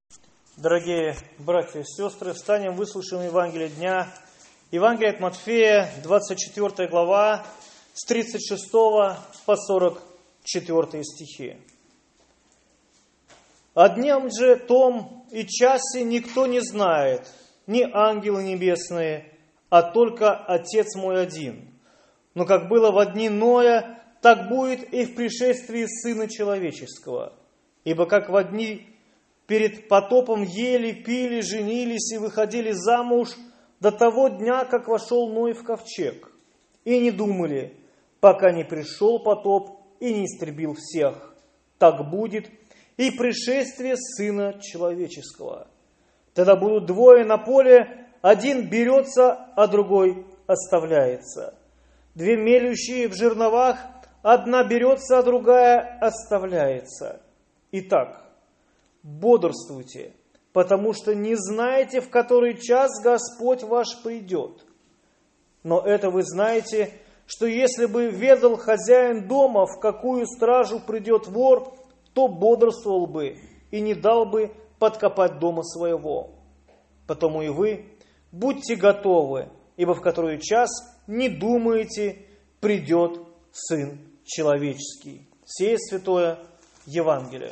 Дорогие братья и сестры, встанем, выслушаем Евангелие дня. Евангелие от Матфея, 24 глава, с 36 по 44 стихи. «О днем же том и часе никто не знает, ни ангелы небесные, а только Отец мой один. Но как было во дни Ноя, так будет и в пришествии Сына Человеческого. Ибо как во дни перед потопом ели, пили, женились и выходили замуж до того дня, как вошел Ной в ковчег. И не думали, пока не пришел потоп и не истребил всех. Так будет и пришествие Сына Человеческого. Тогда будут двое на поле, один берется, а другой оставляется. Две мелющие в жерновах, одна берется, а другая оставляется. Итак, бодрствуйте, потому что не знаете, в который час Господь ваш придет. Но это вы знаете, что если бы ведал хозяин дома, в какую стражу придет вор, то бодрствовал бы и не дал бы подкопать дома своего. Потому и вы будьте готовы, ибо в который час не думаете, придет Сын Человеческий». Сие святое Евангелие.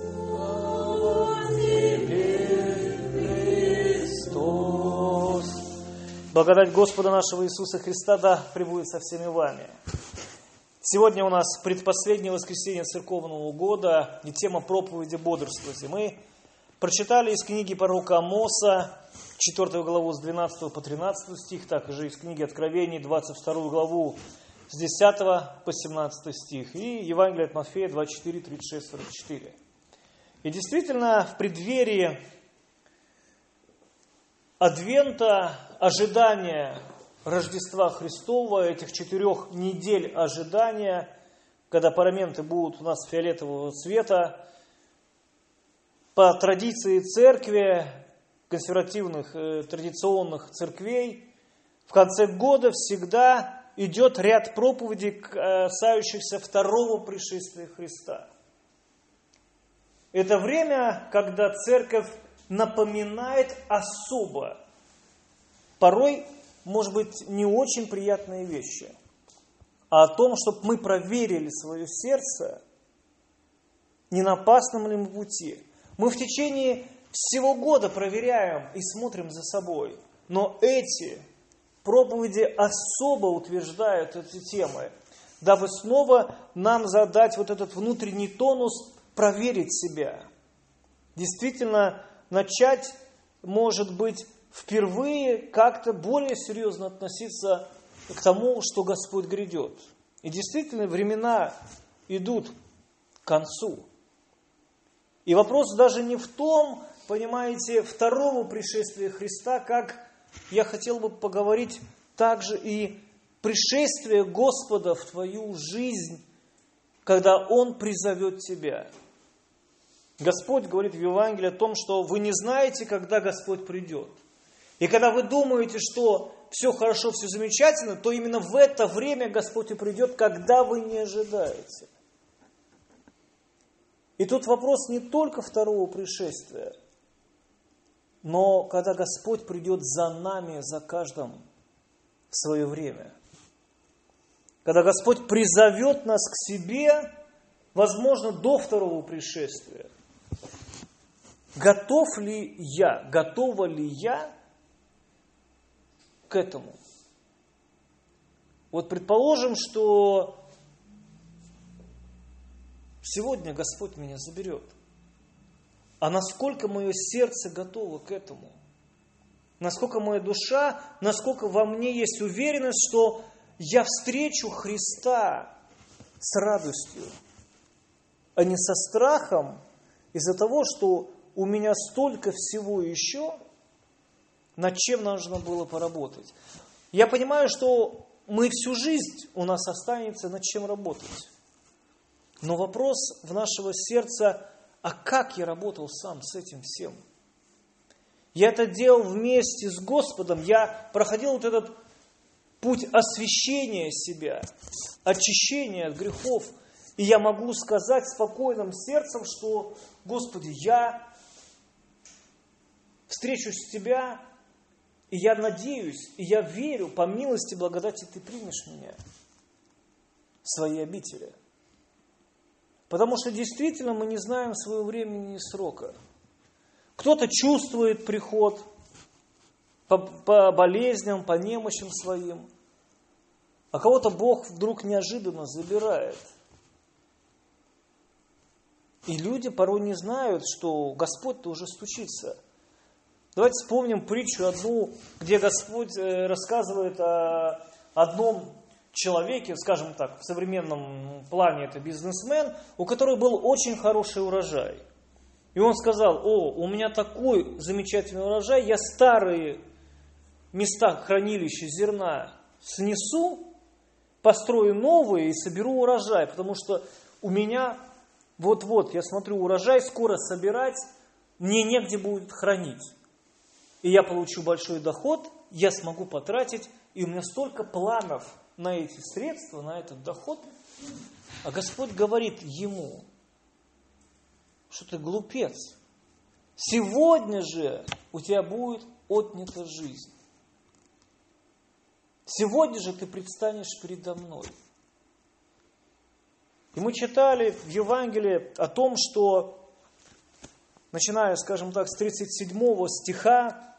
Благодать Господа нашего Иисуса Христа да пребудет со всеми вами. Сегодня у нас предпоследнее воскресенье церковного года и тема проповеди «Бодрствуйте». Мы прочитали из книги пророка Амоса, 4 главу с 12 по 13 стих, также из книги Откровений, 22 главу с 10 по 17 стих, и Евангелие от Матфея, 24, 36, 44. И действительно, в преддверии Адвента, ожидания Рождества Христова, этих 4 недель ожидания, когда параменты будут у нас фиолетового цвета, по традиции церкви, консервативных, традиционных церквей, в конце года всегда идет ряд проповедей, касающихся второго пришествия Христа. Это время, когда церковь напоминает особо, порой, может быть, не очень приятные вещи, а о том, чтобы мы проверили свое сердце, не на опасном ли мы пути. Мы в течение всего года проверяем и смотрим за собой, но эти проповеди особо утверждают эти темы, дабы снова нам задать вот этот внутренний тонус, проверить себя. Действительно, начать, может быть, впервые как-то более серьезно относиться к тому, что Господь грядет. И действительно, времена идут к концу. И вопрос даже не в том, понимаете, второго пришествия Христа, как я хотел бы поговорить также и пришествие Господа в твою жизнь, когда Он призовет тебя. Господь говорит в Евангелии о том, что вы не знаете, когда Господь придет. И когда вы думаете, что все хорошо, все замечательно, то именно в это время Господь и придет, когда вы не ожидаете. И тут вопрос не только второго пришествия, но когда Господь придет за нами, за каждым в свое время. Когда Господь призовет нас к себе, возможно, до второго пришествия. Готова ли я к этому? Вот предположим, что сегодня Господь меня заберет. А насколько мое сердце готово к этому? Насколько моя душа, насколько во мне есть уверенность, что я встречу Христа с радостью, а не со страхом из-за того, что у меня столько всего еще, над чем нужно было поработать. Я понимаю, что мы всю жизнь, у нас останется над чем работать. Но вопрос в нашего сердца, а как я работал сам с этим всем? Я это делал вместе с Господом, я проходил вот этот путь освящения себя, очищения от грехов. И я могу сказать спокойным сердцем, что, Господи, я встречу с тебя, и я надеюсь, и я верю, по милости и благодати ты примешь меня в свои обители. Потому что действительно мы не знаем своего времени и срока. Кто-то чувствует приход по болезням, по немощам своим, а кого-то Бог вдруг неожиданно забирает. И люди порой не знают, что Господь-то уже стучится. Давайте вспомним притчу одну, где Господь рассказывает о одном человеке, скажем так, в современном плане это бизнесмен, у которого был очень хороший урожай. И он сказал: у меня такой замечательный урожай, я старые места хранилища зерна снесу, построю новые и соберу урожай, потому что у меня вот-вот, я смотрю, урожай скоро собирать, мне негде будет хранить. И я получу большой доход, я смогу потратить, и у меня столько планов на эти средства, на этот доход. А Господь говорит ему, что ты глупец. Сегодня же у тебя будет отнята жизнь. Сегодня же ты предстанешь передо мной. И мы читали в Евангелии о том, что, начиная, скажем так, с 37 стиха,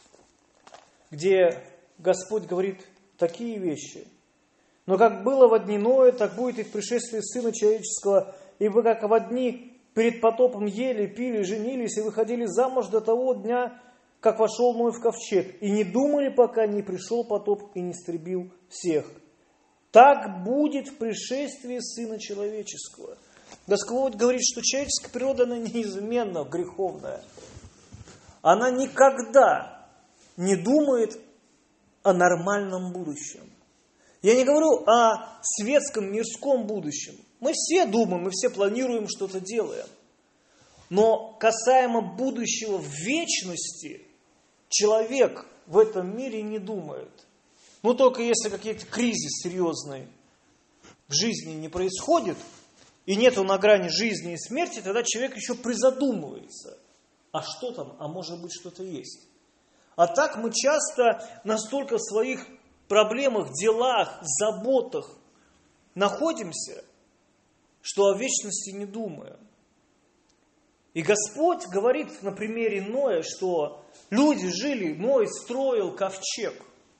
где Господь говорит такие вещи. «Но как было во дни Ноя, так будет и в пришествии Сына Человеческого, ибо как во дни перед потопом ели, пили, женились и выходили замуж до того дня, как вошел Ной в ковчег, и не думали, пока не пришел потоп и не истребил всех. Так будет в пришествии Сына Человеческого». Господь говорит, что человеческая природа, она неизменно греховная. Она никогда не думает о нормальном будущем. Я не говорю о светском, мирском будущем. Мы все думаем, мы все планируем, что-то делаем. Но касаемо будущего в вечности, человек в этом мире не думает. Ну, только если какие-то кризис серьезные в жизни не происходит, и нету на грани жизни и смерти, тогда человек еще призадумывается. А что там? А может быть, что-то есть. А так мы часто настолько в своих проблемах, делах, заботах находимся, что о вечности не думаем. И Господь говорит на примере Ноя, что люди жили, Ной строил ковчег.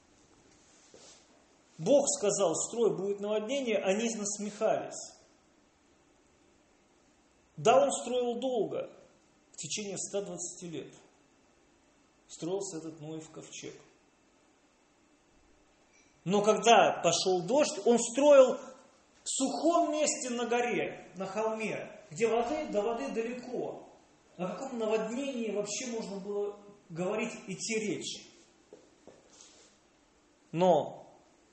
Бог сказал, строй, будет наводнение, они насмехались. Да, он строил долго, в течение 120 лет. Строился этот Ноев ковчег. Но когда пошел дождь, он строил в сухом месте на горе, на холме, где до воды далеко. О каком наводнении вообще можно было говорить, идти речь? Но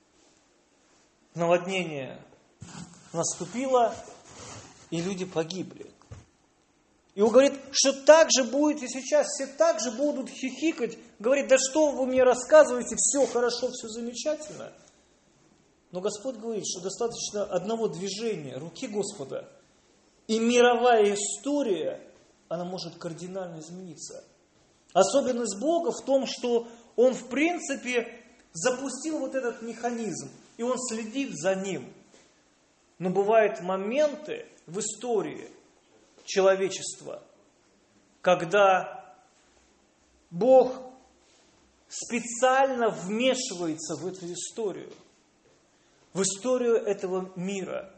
наводнение наступило, и люди погибли. И он говорит, что так же будет и сейчас. Все так же будут хихикать, говорить, да что вы мне рассказываете, все хорошо, все замечательно. Но Господь говорит, что достаточно одного движения руки Господа, и мировая история, она может кардинально измениться. Особенность Бога в том, что Он в принципе запустил вот этот механизм, и Он следит за ним. Но бывают моменты в истории человечества, когда Бог специально вмешивается в эту историю, в историю этого мира.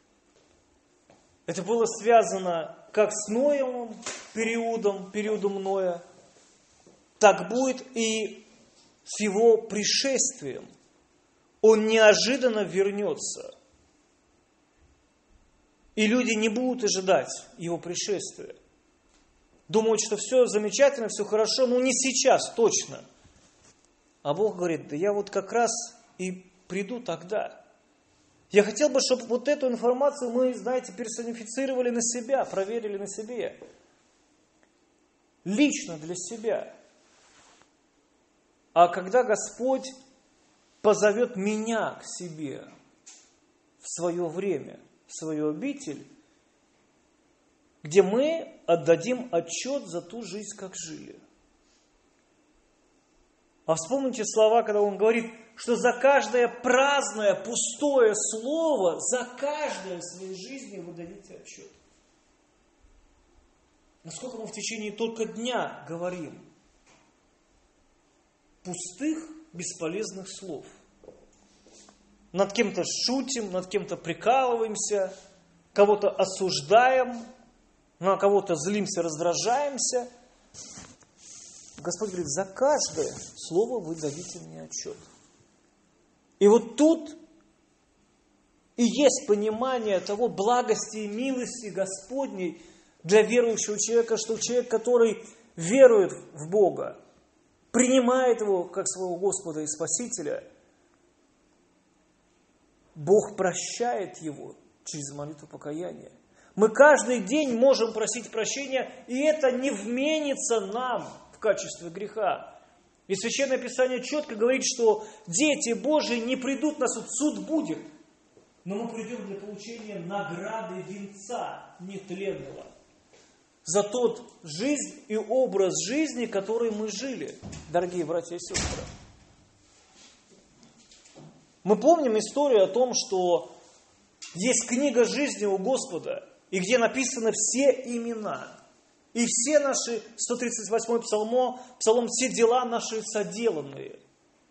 Это было связано как с Ноевым периодом Ноя, так будет и с его пришествием. Он неожиданно вернется. И люди не будут ожидать его пришествия. Думают, что все замечательно, все хорошо, но не сейчас точно. А Бог говорит, да я вот как раз и приду тогда. Я хотел бы, чтобы вот эту информацию мы, знаете, персонифицировали на себя, проверили на себе. Лично для себя. А когда Господь позовет меня к себе в свое время, в свою обитель, где мы отдадим отчет за ту жизнь, как жили. А вспомните слова, когда он говорит, что за каждое праздное, пустое слово, за каждое в своей жизни вы дадите отчет. Насколько мы в течение только дня говорим пустых, бесполезных слов. Над кем-то шутим, над кем-то прикалываемся, кого-то осуждаем, на кого-то злимся, раздражаемся. Господь говорит, за каждое слово вы дадите мне отчет. И вот тут и есть понимание того благости и милости Господней для верующего человека, что человек, который верует в Бога, принимает Его как своего Господа и Спасителя, Бог прощает его через молитву покаяния. Мы каждый день можем просить прощения, и это не вменится нам в качестве греха. И Священное Писание четко говорит, что дети Божии не придут на суд, суд будет, но мы придем для получения награды венца нетленного за тот жизнь и образ жизни, который мы жили, дорогие братья и сестры. Мы помним историю о том, что есть книга жизни у Господа, и где написаны все имена, и все наши, 138-й псалом, все дела наши соделанные.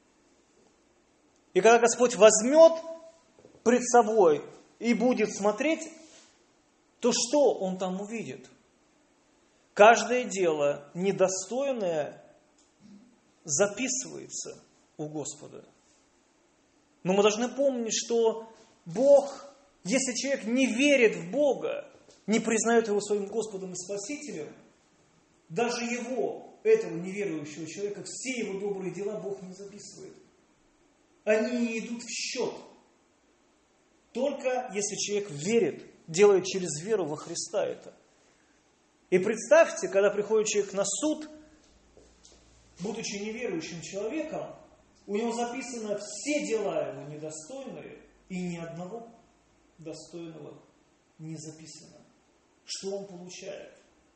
И когда Господь возьмет пред собой и будет смотреть, то что Он там увидит? Каждое дело недостойное записывается у Господа. Но мы должны помнить, что Бог, если человек не верит в Бога, не признает Его своим Господом и Спасителем, даже его, этого неверующего человека, все его добрые дела Бог не записывает. Они не идут в счет. Только если человек верит, делает через веру во Христа это. И представьте, когда приходит человек на суд, будучи неверующим человеком, у него записано все дела его недостойные, и ни одного достойного не записано. Что он получает?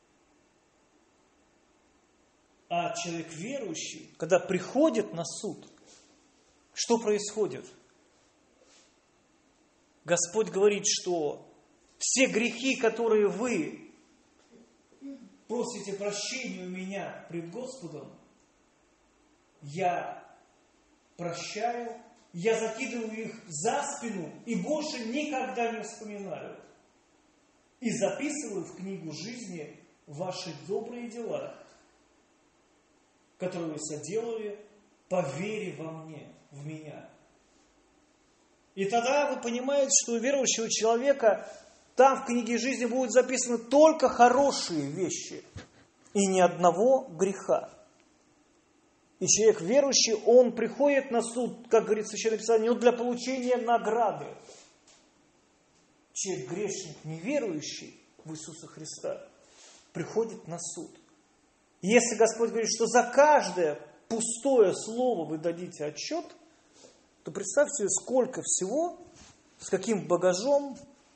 А человек верующий, когда приходит на суд, что происходит? Господь говорит, что все грехи, которые вы просите прощения у меня пред Господом, я прощаю, я закидываю их за спину и больше никогда не вспоминаю. И записываю в книгу жизни ваши добрые дела, которые вы соделали по вере во мне, в меня. И тогда вы понимаете, что у верующего человека там в книге жизни будут записаны только хорошие вещи и ни одного греха. И человек верующий, он приходит на суд, как говорит Священное Писание, не для получения награды. Человек грешник, неверующий в Иисуса Христа, приходит на суд. И если Господь говорит, что за каждое пустое слово вы дадите отчет, то представьте, сколько всего, с каким багажом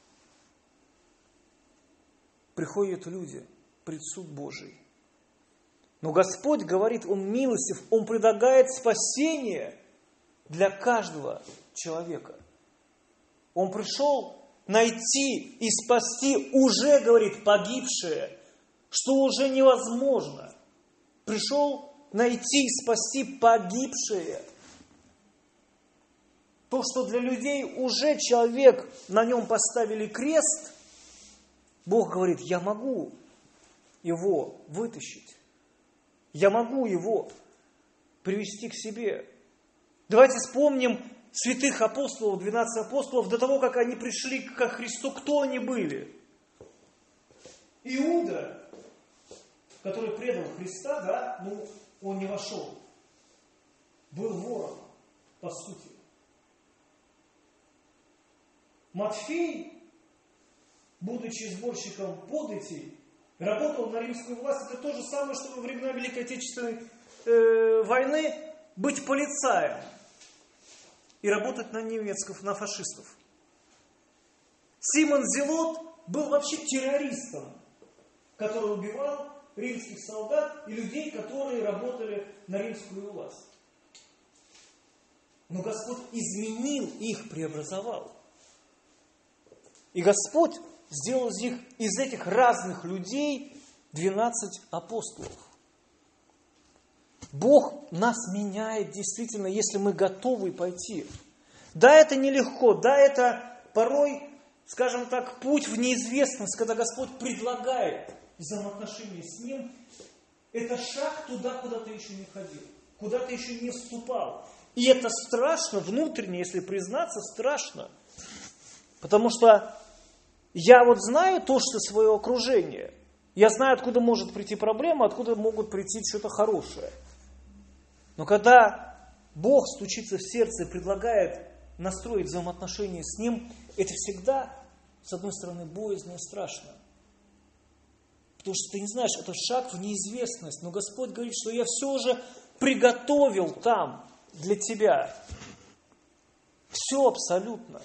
приходят люди пред суд Божий. Но Господь говорит, Он милостив, Он предлагает спасение для каждого человека. Он пришел найти и спасти уже, говорит, погибшее, что уже невозможно. Пришел найти и спасти погибшее. То, что для людей уже человек, на нем поставили крест, Бог говорит, я могу его вытащить. Я могу его привести к себе. Давайте вспомним святых апостолов, 12 апостолов, до того, как они пришли ко Христу, кто они были. Иуда, который предал Христа, да, он не вошел. Был вором, по сути. Матфей, будучи сборщиком податей, работал на римскую власть. Это то же самое, что во времена Великой Отечественной войны быть полицаем и работать на немецких, на фашистов. Симон Зелот был вообще террористом, который убивал римских солдат и людей, которые работали на римскую власть. Но Господь изменил их, преобразовал. И Господь сделал из этих разных людей 12 апостолов. Бог нас меняет действительно, если мы готовы пойти. Да, это нелегко, да, это порой, скажем так, путь в неизвестность, когда Господь предлагает взаимоотношения с Ним. Это шаг туда, куда ты еще не ходил, куда ты еще не вступал. И это страшно, внутренне, если признаться, страшно. Потому что я вот знаю то, что свое окружение. Я знаю, откуда может прийти проблема, откуда могут прийти что-то хорошее. Но когда Бог стучится в сердце и предлагает настроить взаимоотношения с Ним, это всегда, с одной стороны, боязно и страшно. Потому что ты не знаешь, это шаг в неизвестность. Но Господь говорит, что я все уже приготовил там для тебя. Все абсолютно.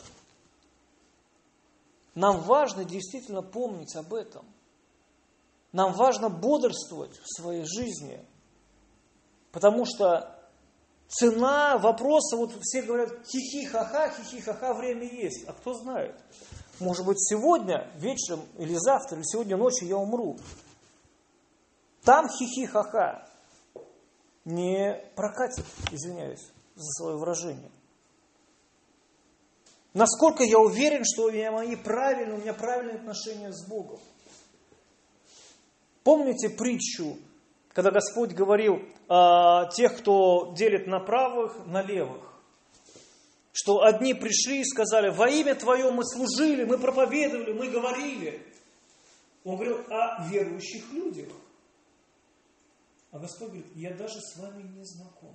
Нам важно действительно помнить об этом. Нам важно бодрствовать в своей жизни. Потому что цена вопроса, вот все говорят, хихи-ха-ха, время есть. А кто знает? Может быть, сегодня вечером или завтра, или сегодня ночью я умру. Там хихи-ха-ха не прокатит, извиняюсь за свое выражение. Насколько я уверен, что у меня правильные отношения с Богом. Помните притчу, когда Господь говорил о тех, кто делит на правых, на левых? Что одни пришли и сказали, во имя Твое мы служили, мы проповедовали, мы говорили. Он говорил о верующих людях. А Господь говорит, я даже с вами не знаком.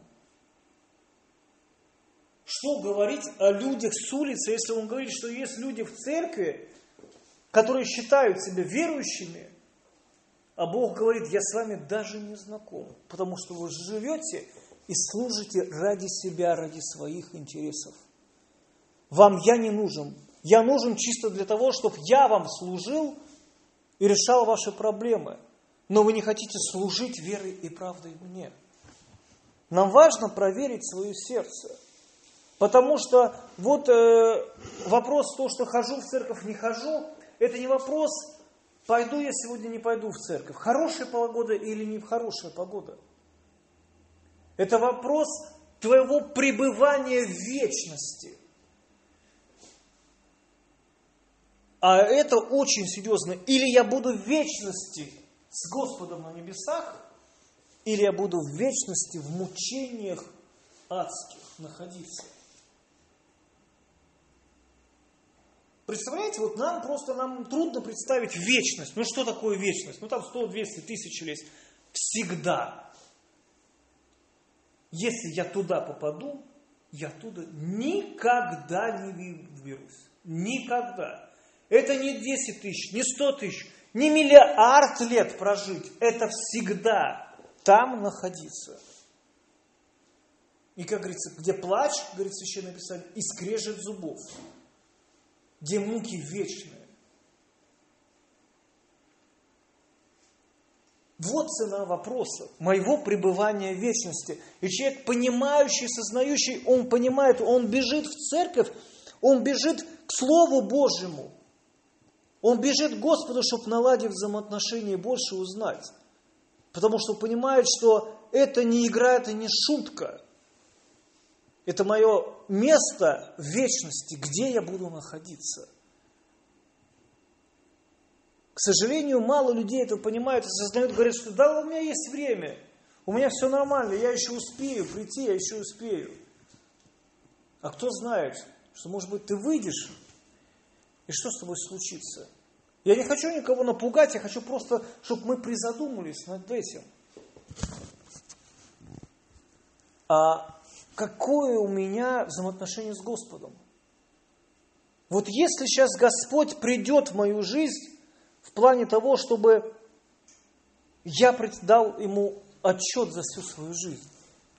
Что говорить о людях с улицы, если Он говорит, что есть люди в церкви, которые считают себя верующими, а Бог говорит, я с вами даже не знаком, потому что вы живете и служите ради себя, ради своих интересов. Вам я не нужен. Я нужен чисто для того, чтобы я вам служил и решал ваши проблемы. Но вы не хотите служить верой и правдой мне. Нам важно проверить свое сердце. Потому что вот вопрос то, что хожу в церковь, не хожу, это не вопрос, пойду я сегодня, не пойду в церковь. Хорошая погода или не хорошая погода. Это вопрос твоего пребывания в вечности. А это очень серьезно. Или я буду в вечности с Господом на небесах, или я буду в вечности в мучениях адских находиться. Представляете, вот нам трудно представить вечность. Ну что такое вечность? Ну там 100, 200, 1000 лет. Всегда. Если я туда попаду, я оттуда никогда не выберусь. Никогда. Это не 10 тысяч, не 100 тысяч, не миллиард лет прожить. Это всегда там находиться. И, как говорится, где плач, говорит Священное Писание, и скрежет зубов. Где муки вечные. Вот цена вопроса моего пребывания в вечности. И человек, понимающий, сознающий, он понимает, он бежит в церковь, он бежит к Слову Божьему. Он бежит к Господу, чтобы наладить взаимоотношения и больше узнать. Потому что понимает, что это не игра, это не шутка. Это мое место в вечности, где я буду находиться. К сожалению, мало людей это понимают и осознают, говорят, что да, у меня есть время, у меня все нормально, я еще успею прийти, я еще успею. А кто знает, что, может быть, ты выйдешь, и что с тобой случится? Я не хочу никого напугать, я хочу просто, чтобы мы призадумались над этим. А какое у меня взаимоотношение с Господом? Вот если сейчас Господь придет в мою жизнь в плане того, чтобы я дал Ему отчет за всю свою жизнь,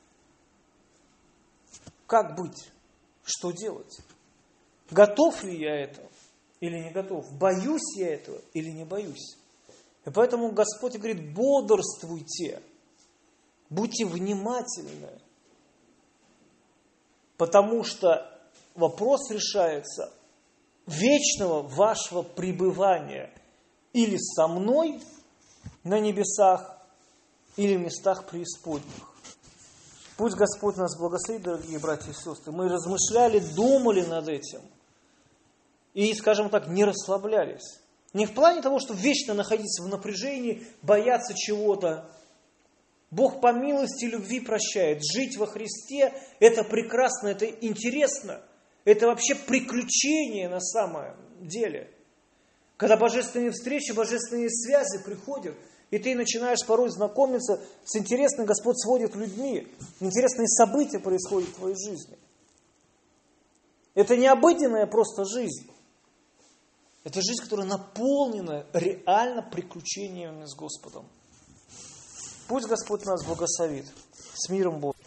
как быть? Что делать? Готов ли я это или не готов? Боюсь я этого или не боюсь? И поэтому Господь говорит, бодрствуйте, будьте внимательны. Потому что вопрос решается вечного вашего пребывания или со мной на небесах, или в местах преисподних. Пусть Господь нас благословит, дорогие братья и сестры. Мы размышляли, думали над этим. И, скажем так, не расслаблялись. Не в плане того, что вечно находиться в напряжении, бояться чего-то. Бог по милости и любви прощает. Жить во Христе – это прекрасно, это интересно. Это вообще приключение на самом деле. Когда божественные встречи, божественные связи приходят, и ты начинаешь порой знакомиться с интересным, Господь сводит людьми. Интересные события происходят в твоей жизни. Это не обыденная просто жизнь. Это жизнь, которая наполнена реально приключениями с Господом. Пусть Господь нас благословит. С миром Божьим.